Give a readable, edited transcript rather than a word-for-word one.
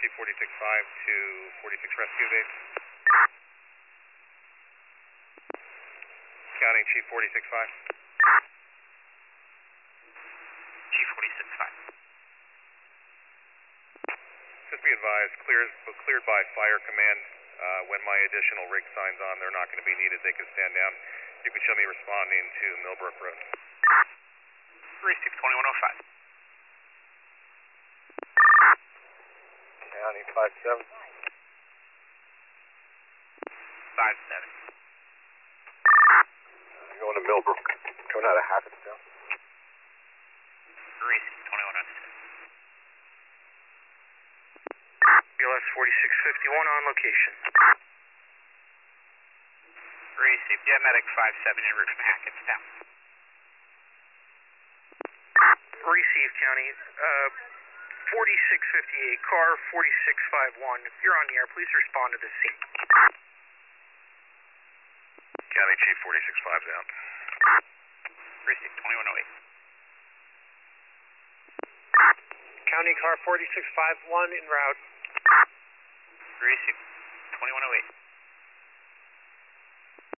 Chief 46-5 to 46 Rescue Base. County Chief 46-5. Chief 46-5. Just be advised, cleared by fire command. When my additional rig signs on, they're not going to be needed. They can stand down. You can show me responding to Millbrook Road. Receive 2105. County 57. 57. Going to Millbrook. Going out of Hackettstown. Receive 2106. BLS 4651 on location. Receive. Yeah, medic 57 en route from Hackettstown. Receive, County. 4658, car 4651. If you're on the air, please respond to the scene. County Chief 46-5's out. Receive 2108. County car 4651 en route. Receive 2108.